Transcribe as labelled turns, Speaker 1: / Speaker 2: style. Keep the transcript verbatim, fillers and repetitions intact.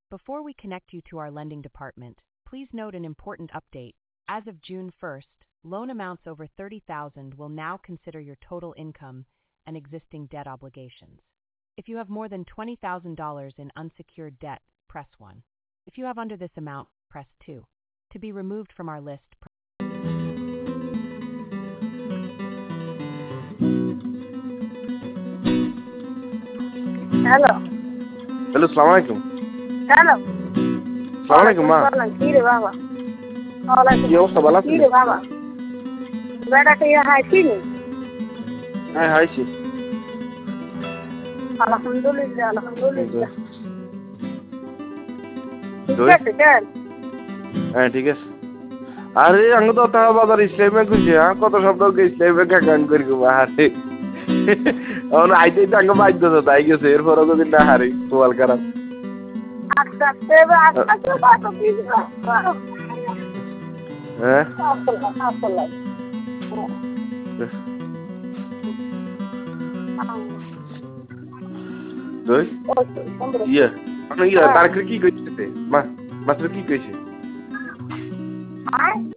Speaker 1: Before we connect you to our lending department, please note an important update. As of June first, loan amounts over thirty thousand dollars will now consider your total income and existing debt obligations. If you have more than twenty thousand dollars in unsecured debt, press one. If you have under this amount, press two. To be removed from our list, press
Speaker 2: hello
Speaker 3: hello, সালাম আলাইকুম।
Speaker 2: Hello
Speaker 3: সালাম আলাইকুম মা।
Speaker 2: কি রে বাবা?
Speaker 3: কি অবস্থা, ভালো আছেন?
Speaker 2: কি রে বাবা, বেটাকে হাইছি নি?
Speaker 3: হ্যাঁ হাইছি।
Speaker 2: আলহামদুলিল্লাহ আলহামদুলিল্লাহ। ঠিক
Speaker 3: দুই?
Speaker 2: আছে চল।
Speaker 3: হ্যাঁ ঠিক আছে। আরে আঙ্গ তো তা বাজার ইসলামে কইছে, হ্যাঁ কত শব্দ কে ইসলামে কাকান করি গো আরে। এখন আইতে তো আঙ্গ বাধ্য তো তাই গেছে, এরপর যদি না হারি তোয়াল খারাপ।
Speaker 2: আস্তে আস্তে আস্তে আস্তে কত কি
Speaker 3: হ্যাঁ
Speaker 2: আসলে আসলে
Speaker 3: দুই
Speaker 2: ওকে বন্ধু
Speaker 3: ইয়া মানে ইয়া তার কি কইছে মা মাত্র কি কইছে?
Speaker 2: আয়